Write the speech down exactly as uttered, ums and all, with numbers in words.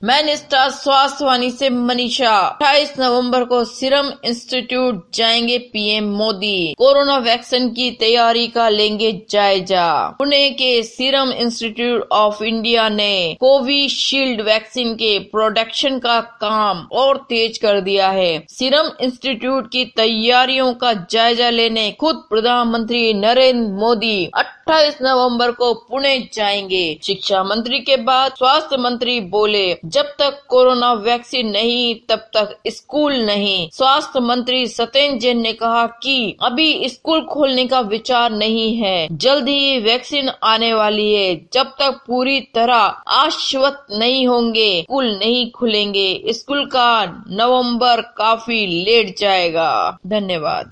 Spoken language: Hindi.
मैं स्टार स्वास्थ्यवाणी से मनीषा। अट्ठाईस नवंबर को सीरम इंस्टीट्यूट जाएंगे पीएम मोदी। कोरोना वैक्सीन की तैयारी का लेंगे जायजा। पुणे के सीरम इंस्टीट्यूट ऑफ इंडिया ने कोविशील्ड वैक्सीन के प्रोडक्शन का काम और तेज कर दिया है। सीरम इंस्टीट्यूट की तैयारियों का जायजा लेने खुद प्रधानमंत्री नरेंद्र मोदी अट्ठाईस नवंबर को पुणे जाएंगे। शिक्षा मंत्री के बाद स्वास्थ्य मंत्री बोले, जब तक कोरोना वैक्सीन नहीं तब तक स्कूल नहीं। स्वास्थ्य मंत्री सत्येंद्र जैन ने कहा कि अभी स्कूल खोलने का विचार नहीं है, जल्द ही वैक्सीन आने वाली है। जब तक पूरी तरह आश्वस्त नहीं होंगे स्कूल नहीं खुलेंगे। स्कूल का नवंबर काफी लेट जाएगा। धन्यवाद।